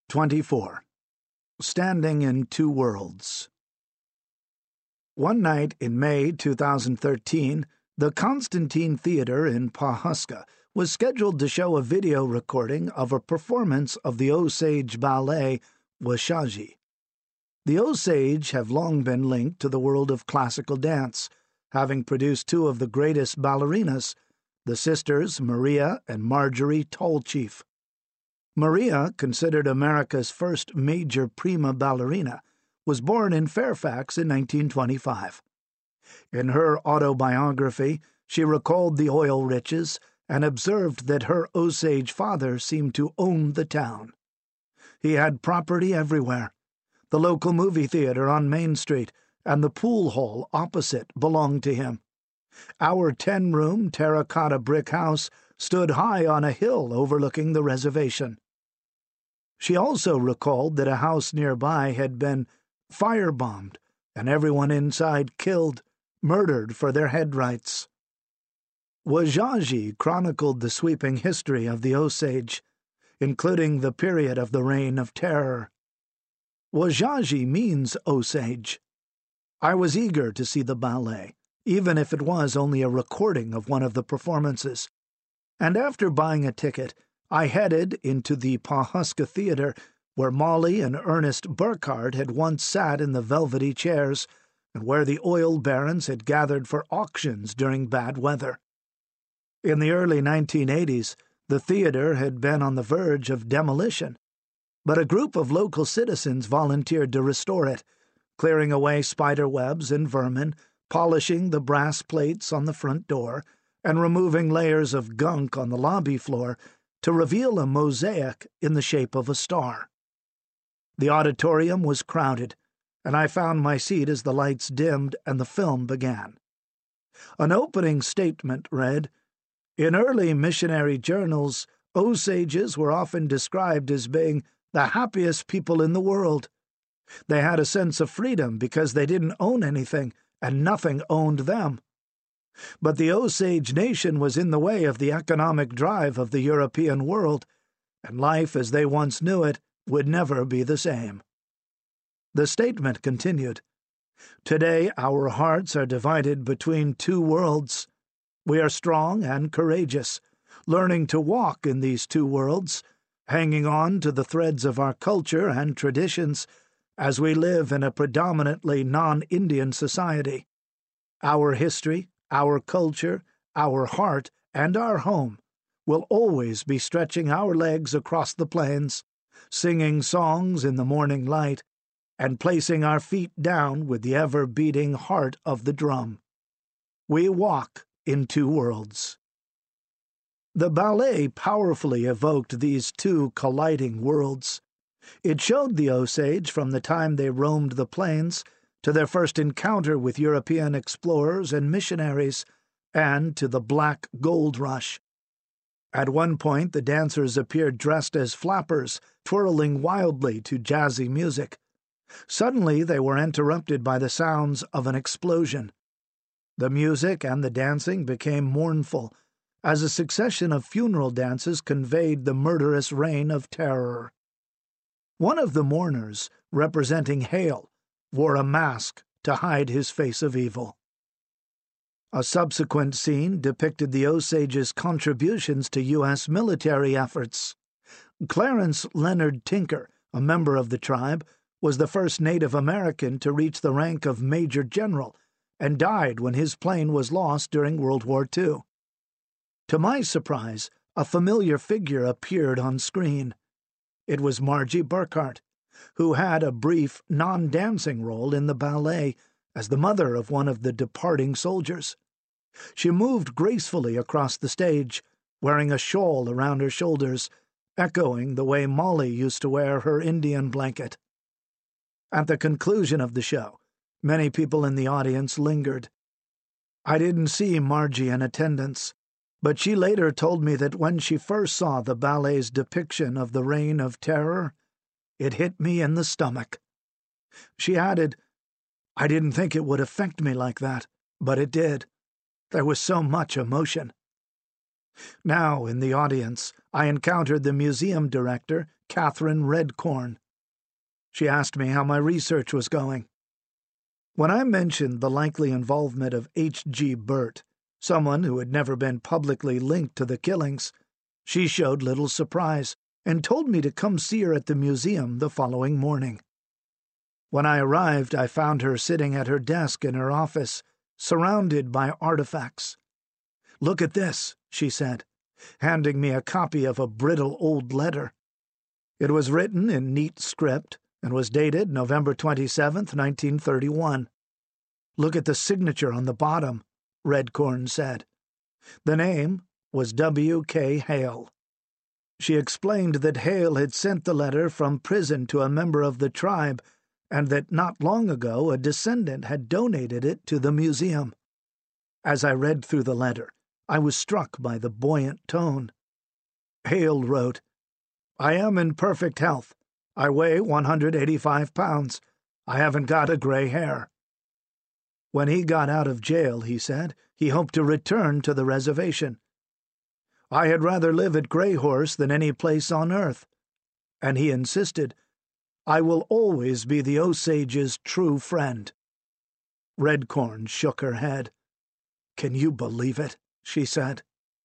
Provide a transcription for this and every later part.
24. Standing in Two Worlds. One night in May 2013, the Constantine Theater in Pawhuska was scheduled to show a video recording of a performance of the Osage ballet Washaji. The Osage have long been linked to the world of classical dance, having produced two of the greatest ballerinas, the sisters Maria and Marjorie Tallchief. Maria, considered America's first major prima ballerina, was born in Fairfax in 1925. In her autobiography, she recalled the oil riches and observed that her Osage father seemed to own the town. He had property everywhere. The local movie theater on Main Street and the pool hall opposite belonged to him. Our 10-room terracotta brick house stood high on a hill overlooking the reservation. She also recalled that a house nearby had been firebombed and everyone inside killed, murdered for their head rights. Washaji chronicled the sweeping history of the Osage, including the period of the Reign of Terror. Washaji means Osage. I was eager to see the ballet, even if it was only a recording of one of the performances, and after buying a ticket, I headed into the Pawhuska Theater, where Molly and Ernest Burkhardt had once sat in the velvety chairs, and where the oil barons had gathered for auctions during bad weather. In the early 1980s, the theater had been on the verge of demolition, but a group of local citizens volunteered to restore it, clearing away spider webs and vermin, polishing the brass plates on the front door, and removing layers of gunk on the lobby floor to reveal a mosaic in the shape of a star. The auditorium was crowded, and I found my seat as the lights dimmed and the film began. An opening statement read, "In early missionary journals, Osages were often described as being the happiest people in the world. They had a sense of freedom because they didn't own anything, and nothing owned them. But the Osage nation was in the way of the economic drive of the European world, and life as they once knew it would never be the same." The statement continued, "Today our hearts are divided between two worlds. We are strong and courageous, learning to walk in these two worlds, hanging on to the threads of our culture and traditions as we live in a predominantly non-Indian society. Our history, our culture, our heart, and our home will always be stretching our legs across the plains, singing songs in the morning light, and placing our feet down with the ever-beating heart of the drum. We walk in two worlds." The ballet powerfully evoked these two colliding worlds. It showed the Osage from the time they roamed the plains to their first encounter with European explorers and missionaries, and to the Black Gold Rush. At one point, the dancers appeared dressed as flappers, twirling wildly to jazzy music. Suddenly, they were interrupted by the sounds of an explosion. The music and the dancing became mournful, as a succession of funeral dances conveyed the murderous reign of terror. One of the mourners, representing Hale, wore a mask to hide his face of evil. A subsequent scene depicted the Osage's contributions to U.S. military efforts. Clarence Leonard Tinker, a member of the tribe, was the first Native American to reach the rank of Major General and died when his plane was lost during World War II. To my surprise, a familiar figure appeared on screen. It was Margie Burkhardt, who had a brief, non-dancing role in the ballet as the mother of one of the departing soldiers. She moved gracefully across the stage, wearing a shawl around her shoulders, echoing the way Molly used to wear her Indian blanket. At the conclusion of the show, many people in the audience lingered. I didn't see Margie in attendance, but she later told me that when she first saw the ballet's depiction of the Reign of Terror, it hit me in the stomach. She added, "I didn't think it would affect me like that, but it did. There was so much emotion." Now, in the audience, I encountered the museum director, Catherine Redcorn. She asked me how my research was going. When I mentioned the likely involvement of H.G. Burt, someone who had never been publicly linked to the killings, she showed little surprise and told me to come see her at the museum the following morning. When I arrived, I found her sitting at her desk in her office, surrounded by artifacts. "Look at this," she said, handing me a copy of a brittle old letter. It was written in neat script and was dated November 27, 1931. "Look at the signature on the bottom," Redcorn said. The name was W.K. Hale. She explained that Hale had sent the letter from prison to a member of the tribe, and that not long ago a descendant had donated it to the museum. As I read through the letter, I was struck by the buoyant tone. Hale wrote, "I am in perfect health. I weigh 185 pounds. I haven't got a gray hair." When he got out of jail, he said, he hoped to return to the reservation. "I had rather live at Grey Horse than any place on earth." And he insisted, "I will always be the Osage's true friend." Redcorn shook her head. "Can you believe it?" she said.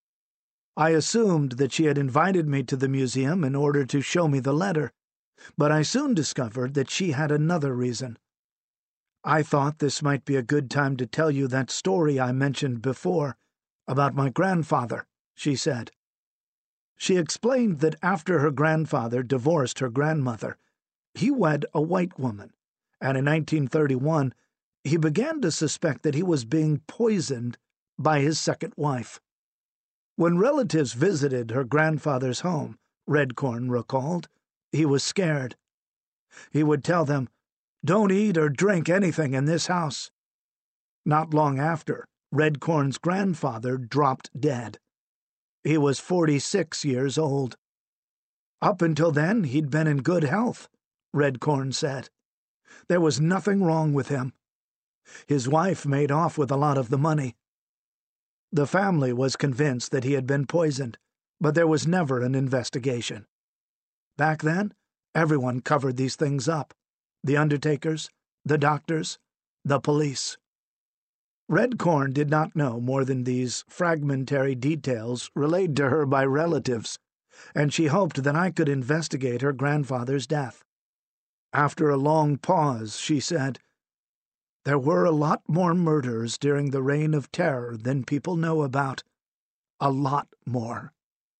I assumed that she had invited me to the museum in order to show me the letter, but I soon discovered that she had another reason. "I thought this might be a good time to tell you that story I mentioned before, about my grandfather," she said. She explained that after her grandfather divorced her grandmother, he wed a white woman, and in 1931 he began to suspect that he was being poisoned by his second wife. When relatives visited her grandfather's home, Redcorn recalled, he was scared. He would tell them, "Don't eat or drink anything in this house." Not long after, Redcorn's grandfather dropped dead. He was 46 years old. Up until then, he'd been in good health, Redcorn said. There was nothing wrong with him. His wife made off with a lot of the money. The family was convinced that he had been poisoned, but there was never an investigation. Back then, everyone covered these things up. The undertakers, the doctors, the police. Redcorn did not know more than these fragmentary details relayed to her by relatives, and she hoped that I could investigate her grandfather's death. After a long pause, she said, "There were a lot more murders during the Reign of Terror than people know about. A lot more."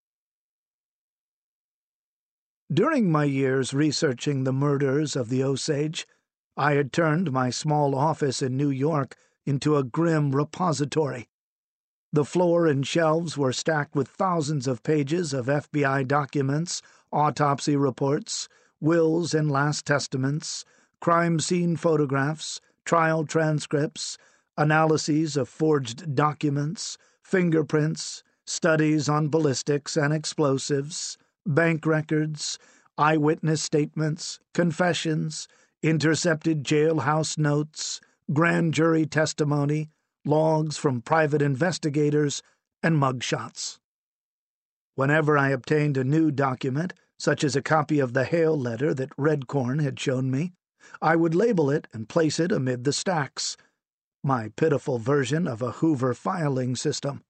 During my years researching the murders of the Osage, I had turned my small office in New York into a grim repository. The floor and shelves were stacked with thousands of pages of FBI documents, autopsy reports, wills and last testaments, crime scene photographs, trial transcripts, analyses of forged documents, fingerprints, studies on ballistics and explosives, bank records, eyewitness statements, confessions, intercepted jailhouse notes, grand jury testimony, logs from private investigators, and mugshots. Whenever I obtained a new document, such as a copy of the Hale letter that Redcorn had shown me, I would label it and place it amid the stacks, my pitiful version of a Hoover filing system.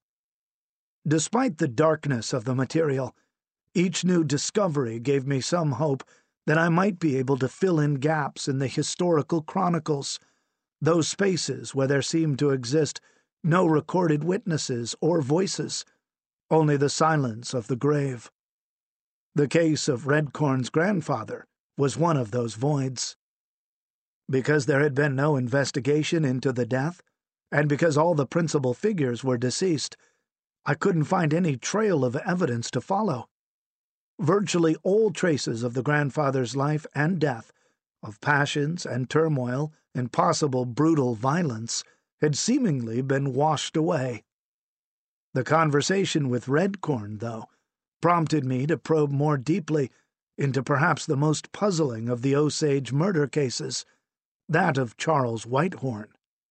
Despite the darkness of the material, each new discovery gave me some hope that I might be able to fill in gaps in the historical chronicles, those spaces where there seemed to exist no recorded witnesses or voices, only the silence of the grave. The case of Redcorn's grandfather was one of those voids. Because there had been no investigation into the death, and because all the principal figures were deceased, I couldn't find any trail of evidence to follow. Virtually all traces of the grandfather's life and death, of passions and turmoil and possible brutal violence, had seemingly been washed away. The conversation with Redcorn, though, prompted me to probe more deeply into perhaps the most puzzling of the Osage murder cases, that of Charles Whitehorn.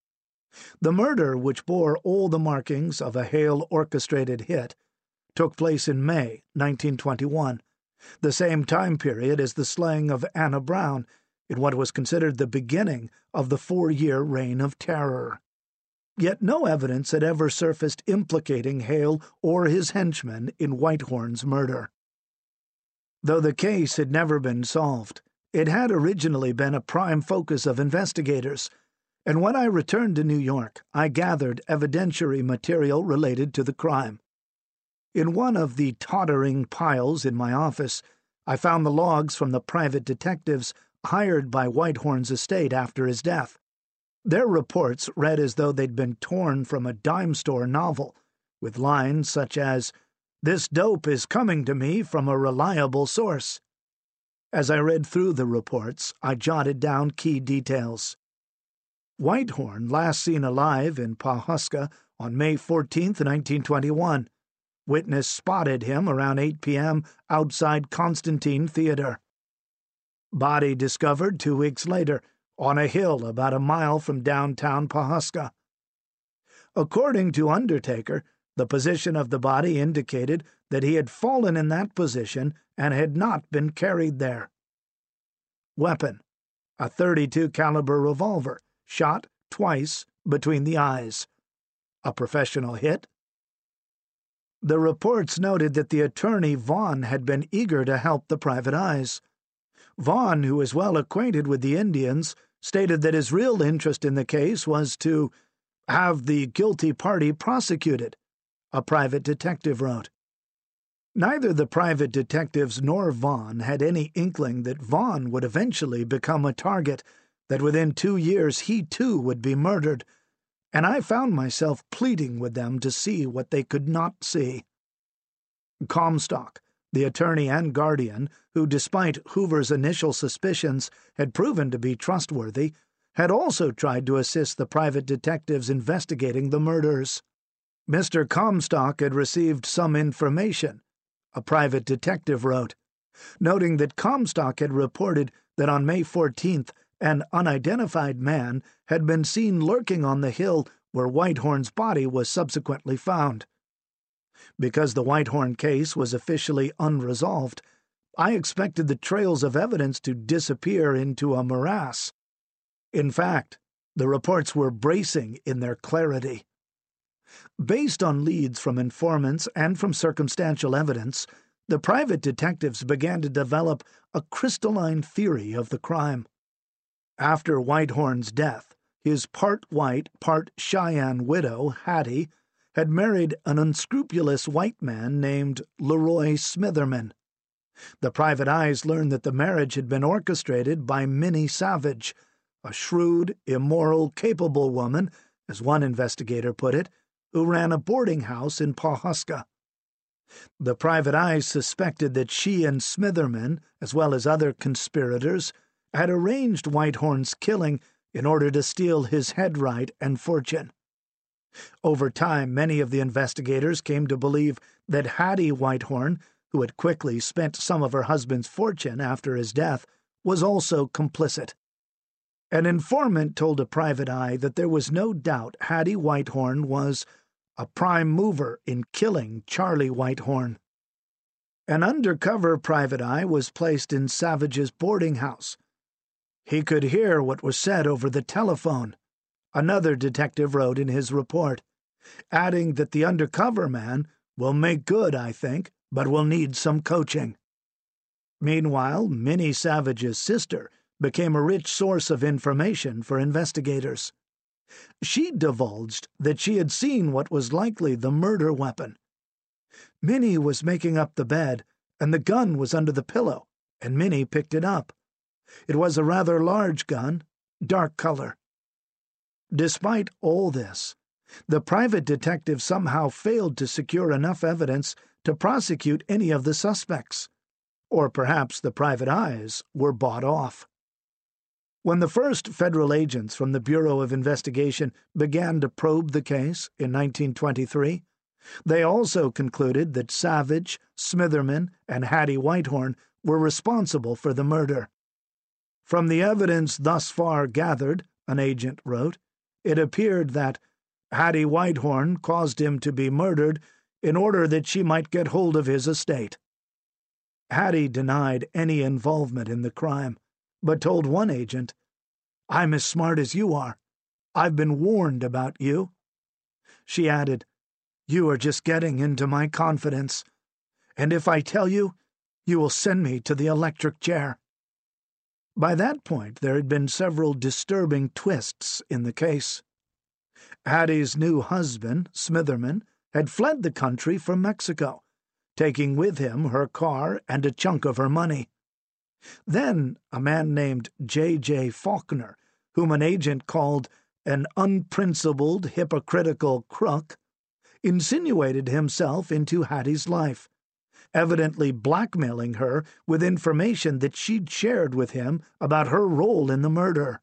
The murder, which bore all the markings of a Hale-orchestrated hit, took place in May 1921, the same time period as the slaying of Anna Brown in what was considered the beginning of the 4-year Reign of Terror. Yet no evidence had ever surfaced implicating Hale or his henchmen in Whitehorn's murder. Though the case had never been solved, it had originally been a prime focus of investigators, and when I returned to New York, I gathered evidentiary material related to the crime. In one of the tottering piles in my office, I found the logs from the private detectives hired by Whitehorn's estate after his death. Their reports read as though they'd been torn from a dime store novel, with lines such as, "This dope is coming to me from a reliable source." As I read through the reports, I jotted down key details. Whitehorn last seen alive in Pawhuska on May 14, 1921. Witness spotted him around 8 p.m. outside Constantine Theater. Body discovered 2 weeks later on a hill about a mile from downtown Pawhuska. According to Undertaker, the position of the body indicated that he had fallen in that position and had not been carried there. Weapon: a .32 caliber revolver, shot twice between the eyes. A professional hit? The reports noted that the attorney Vaughn had been eager to help the private eyes. Vaughn, who was well acquainted with the Indians, stated that his real interest in the case was to have the guilty party prosecuted, a private detective wrote. Neither the private detectives nor Vaughn had any inkling that Vaughn would eventually become a target, that within 2 years he too would be murdered, and I found myself pleading with them to see what they could not see. Comstock, the attorney and guardian, who despite Hoover's initial suspicions had proven to be trustworthy, had also tried to assist the private detectives investigating the murders. Mr. Comstock had received some information, a private detective wrote, noting that Comstock had reported that on May 14th an unidentified man had been seen lurking on the hill where Whitehorn's body was subsequently found. Because the Whitehorn case was officially unresolved, I expected the trails of evidence to disappear into a morass. In fact, the reports were bracing in their clarity. Based on leads from informants and from circumstantial evidence, the private detectives began to develop a crystalline theory of the crime. After Whitehorn's death, his part-white, part-Cheyenne widow, Hattie, had married an unscrupulous white man named Leroy Smitherman. The private eyes learned that the marriage had been orchestrated by Minnie Savage, a shrewd, immoral, capable woman, as one investigator put it, who ran a boarding house in Pawhuska. The private eyes suspected that she and Smitherman, as well as other conspirators, had arranged Whitehorn's killing in order to steal his headright and fortune. Over time, many of the investigators came to believe that Hattie Whitehorn, who had quickly spent some of her husband's fortune after his death, was also complicit. An informant told a private eye that there was no doubt Hattie Whitehorn was a prime mover in killing Charlie Whitehorn. An undercover private eye was placed in Savage's boarding house. He could hear what was said over the telephone, another detective wrote in his report, adding that the undercover man will make good, I think, but will need some coaching. Meanwhile, Minnie Savage's sister became a rich source of information for investigators. She divulged that she had seen what was likely the murder weapon. Minnie was making up the bed, and the gun was under the pillow, and Minnie picked it up. It was a rather large gun, dark color. Despite all this, the private detective somehow failed to secure enough evidence to prosecute any of the suspects. Or perhaps the private eyes were bought off. When the first federal agents from the Bureau of Investigation began to probe the case in 1923, they also concluded that Savage, Smitherman, and Hattie Whitehorn were responsible for the murder. From the evidence thus far gathered, an agent wrote, it appeared that Hattie Whitehorn caused him to be murdered in order that she might get hold of his estate. Hattie denied any involvement in the crime, but told one agent, "I'm as smart as you are. I've been warned about you." She added, "You are just getting into my confidence, and if I tell you, you will send me to the electric chair." By that point, there had been several disturbing twists in the case. Hattie's new husband, Smitherman, had fled the country from Mexico, taking with him her car and a chunk of her money. Then a man named J.J. Faulkner, whom an agent called an unprincipled, hypocritical crook, insinuated himself into Hattie's life, evidently blackmailing her with information that she'd shared with him about her role in the murder.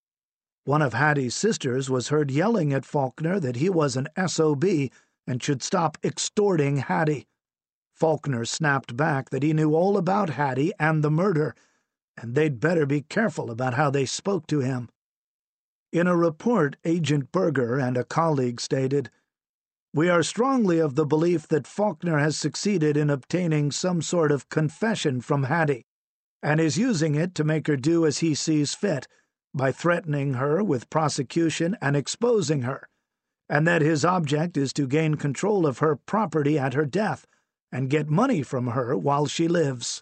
One of Hattie's sisters was heard yelling at Faulkner that he was an SOB and should stop extorting Hattie. Faulkner snapped back that he knew all about Hattie and the murder, and they'd better be careful about how they spoke to him. In a report, Agent Berger and a colleague stated, "We are strongly of the belief that Faulkner has succeeded in obtaining some sort of confession from Hattie, and is using it to make her do as he sees fit, by threatening her with prosecution and exposing her, and that his object is to gain control of her property at her death and get money from her while she lives."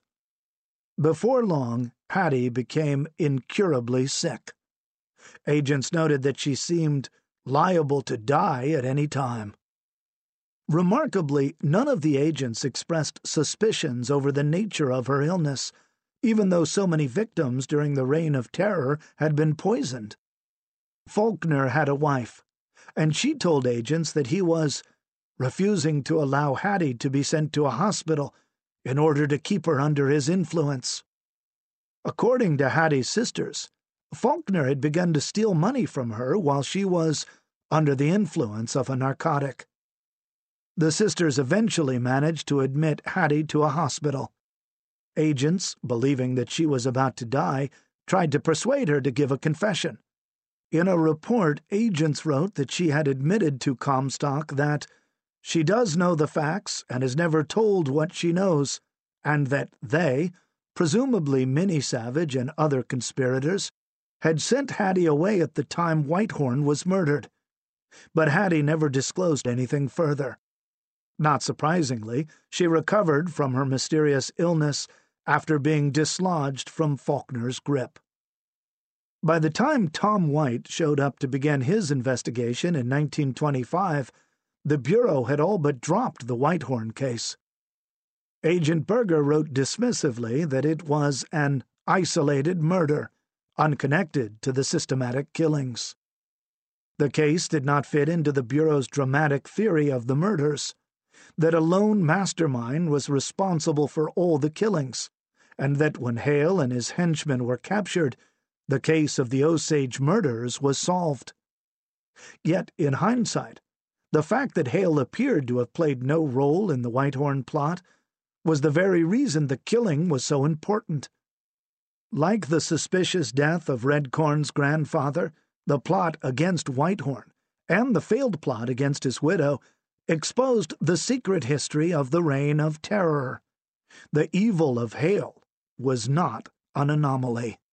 Before long, Hattie became incurably sick. Agents noted that she seemed liable to die at any time. Remarkably, none of the agents expressed suspicions over the nature of her illness, even though so many victims during the Reign of Terror had been poisoned. Faulkner had a wife, and she told agents that he was refusing to allow Hattie to be sent to a hospital in order to keep her under his influence. According to Hattie's sisters, Faulkner had begun to steal money from her while she was under the influence of a narcotic. The sisters eventually managed to admit Hattie to a hospital. Agents, believing that she was about to die, tried to persuade her to give a confession. In a report, agents wrote that she had admitted to Comstock that she does know the facts and has never told what she knows, and that they, presumably Minnie Savage and other conspirators, had sent Hattie away at the time Whitehorn was murdered. But Hattie never disclosed anything further. Not surprisingly, she recovered from her mysterious illness after being dislodged from Faulkner's grip. By the time Tom White showed up to begin his investigation in 1925, the Bureau had all but dropped the Whitehorn case. Agent Berger wrote dismissively that it was an isolated murder, unconnected to the systematic killings. The case did not fit into the Bureau's dramatic theory of the murders, that a lone mastermind was responsible for all the killings, and that when Hale and his henchmen were captured, the case of the Osage murders was solved. Yet, in hindsight, the fact that Hale appeared to have played no role in the Whitehorn plot was the very reason the killing was so important. Like the suspicious death of Redcorn's grandfather, the plot against Whitehorn, and the failed plot against his widow, exposed the secret history of the Reign of Terror. The evil of Hale was not an anomaly.